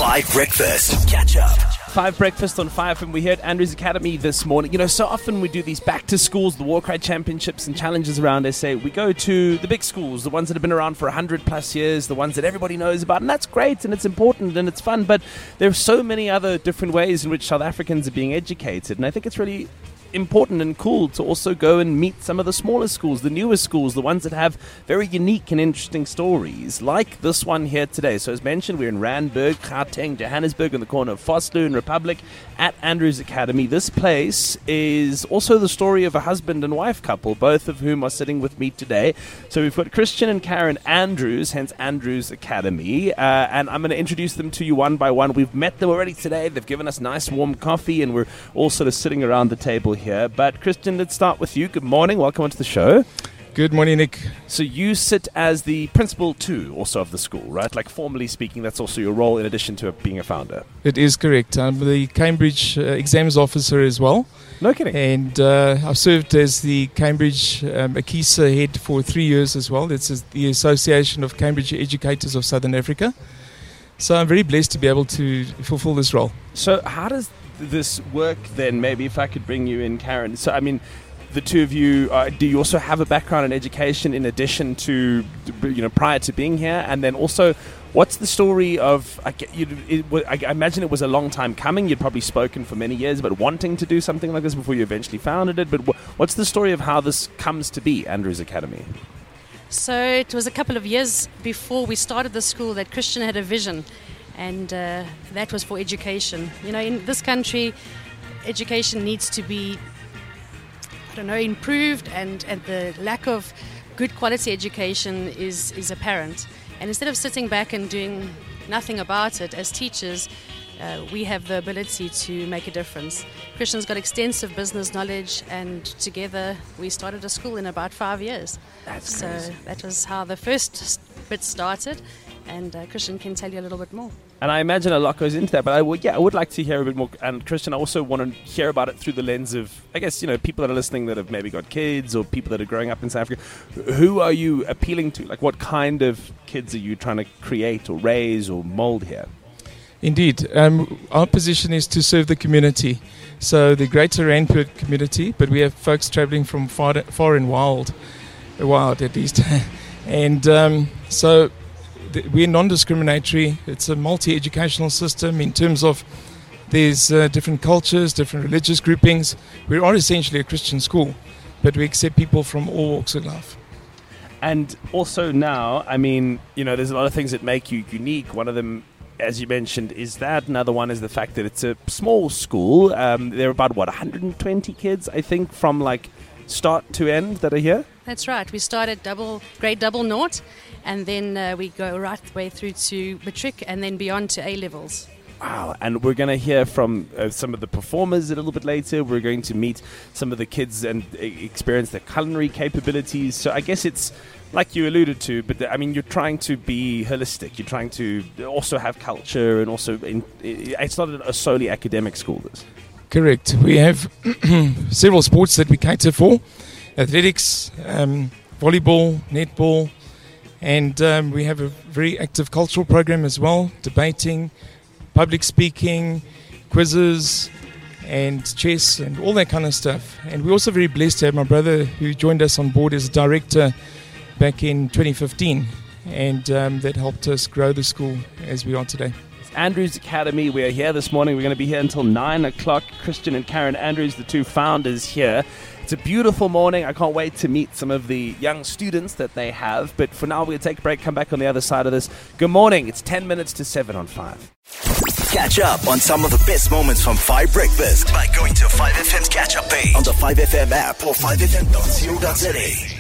5 Breakfast. Catch up. 5 Breakfast on 5, and we're here at Andrews Academy this morning. You know, so often we do these back to schools, the Warcry Championships and challenges around SA. We go to the big schools, the ones that have been around for 100 plus years, the ones that everybody knows about, and that's great and it's important and it's fun, but there are so many other different ways in which South Africans are being educated, and I think it's really important and cool to also go and meet some of the smaller schools, the newer schools, the ones that have very unique and interesting stories, like this one here today. So as mentioned, we're in Randburg, Gauteng, Johannesburg, in the corner of Vosloo and Republic at Andrews Academy. This place is also the story of a husband and wife couple, both of whom are sitting with me today. So we've got Christian and Karen Andrews, hence Andrews Academy, and I'm going to introduce them to you one by one. We've met them already today. They've given us nice warm coffee, and we're all sort of sitting around the table here. But Christian, let's start with you. Good morning. Welcome onto the show. Good morning, Nick. So you sit as the principal too, also of the school, right? Like formally speaking, that's also your role in addition to being a founder. It is correct. I'm the Cambridge exams officer as well. No kidding. And I've served as the Cambridge AKISA head for 3 years as well. It's the Association of Cambridge Educators of Southern Africa. So I'm very blessed to be able to fulfill this role. So how does this work then? Maybe if I could bring you in, Karen. So I mean, the two of you, do you also have a background in education in addition to, you know, prior to being here? And then also, what's the story of, I imagine it was a long time coming. You'd probably spoken for many years about wanting to do something like this before you eventually founded it. But what's the story of how this comes to be, Andrews Academy? So it was a couple of years before we started the school that Christian had a vision. And that was for education. You know, in this country, education needs to be, improved, and the lack of good quality education is apparent. And instead of sitting back and doing nothing about it, as teachers, we have the ability to make a difference. Christian's got extensive business knowledge, and together we started a school in about 5 years. That's so crazy. That was how the first bit started, and Christian can tell you a little bit more. And I imagine a lot goes into that, but I would like to hear a bit more. And Christian, I also want to hear about it through the lens of, I guess, you know, people that are listening that have maybe got kids or people that are growing up in South Africa. Who are you appealing to? Like, what kind of kids are you trying to create or raise or mold here? Indeed. Our position is to serve the community. So the greater Randburg community, but we have folks traveling from far and wild at least. And so we're non-discriminatory. It's a multi-educational system in terms of there's different cultures, different religious groupings. We are essentially a Christian school, but we accept people from all walks of life. And also now, I mean, you know, there's a lot of things that make you unique. One of them, as you mentioned, is that. Another one is the fact that it's a small school. There are about, 120 kids, I think, from like start to end that are here? That's right. We start at grade double naught, and then we go right the way through to matric and then beyond to A levels. Wow. And we're going to hear from some of the performers a little bit later. We're going to meet some of the kids and experience their culinary capabilities. So I guess it's like you alluded to, but I mean, you're trying to be holistic. You're trying to also have culture, and also it's not a solely academic school, this. Correct. We have several sports that we cater for. Athletics, volleyball, netball, and we have a very active cultural program as well, debating, public speaking, quizzes, and chess, and all that kind of stuff. And we're also very blessed to have my brother who joined us on board as a director back in 2015, and that helped us grow the school as we are today. Andrews Academy. We are here this morning. We're going to be here until 9 o'clock. Christian and Karen Andrews, the two founders here. It's a beautiful morning. I can't wait to meet some of the young students that they have. But for now, we're going to take a break, come back on the other side of this. Good morning. It's 10 minutes to 7 on 5. Catch up on some of the best moments from 5 Breakfast by going to 5FM's catch-up page on the 5FM app or 5FM.co.za.